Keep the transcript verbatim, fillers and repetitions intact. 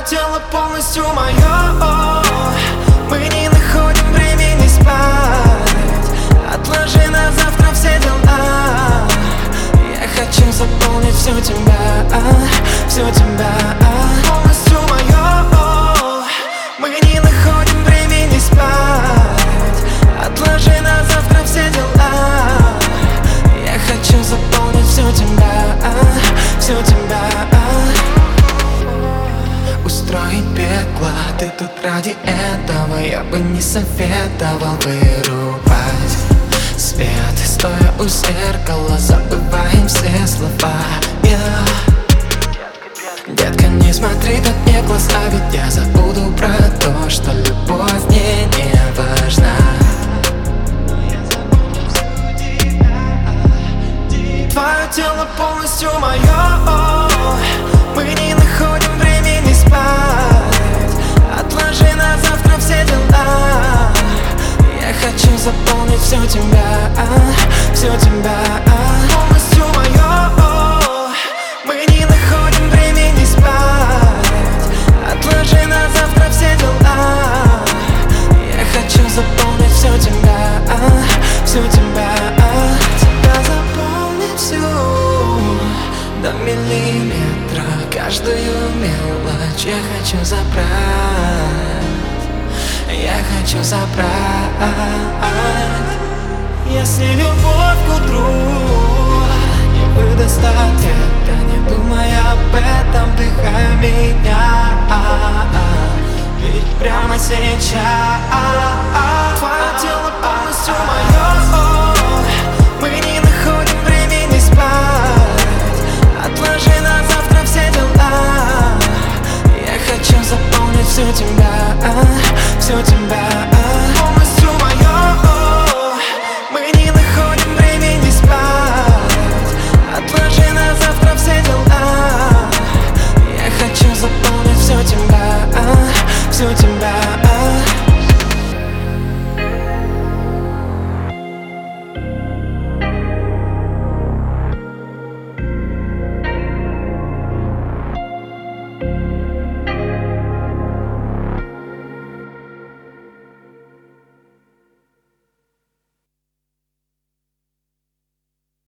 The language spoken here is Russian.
тело полностью мое. Мы не находим времени спать. Отложи на завтра все дела. Я хочу заполнить всю тебя, всю тебя. Полностью мое. Мы не находим времени спать. Отложи на завтра все дела. Я хочу заполнить всю тебя, всю тебя. Устроить пекло, ты тут ради этого. Я бы не советовал вырубать свет, стоя у зеркала, забываем все слова. Yeah. Детка, не смотри так мне в глаза, ведь я забуду про то, что любовь мне не важна. Твое тело полностью мое. Мы не находим времени спать. Отложи на завтра все дела. Я хочу заполнить всю тебя, всю тебя. Полностью мое. Мы не находим времени спать. Отложи на завтра все дела. Я хочу заполнить всю тебя, всю тебя. Тебя заполнить всю до миллиметра. Каждую мелочь я хочу забрать. Я хочу забрать. Если любовь к утру не выдаст ответа, не думай об этом, вдыхай меня. Ведь прямо сейчас твое тело полностью мое. Мы не находим времени спать. Отложи на завтра все дела. Я хочу заполнить всю тебя, всю тебя.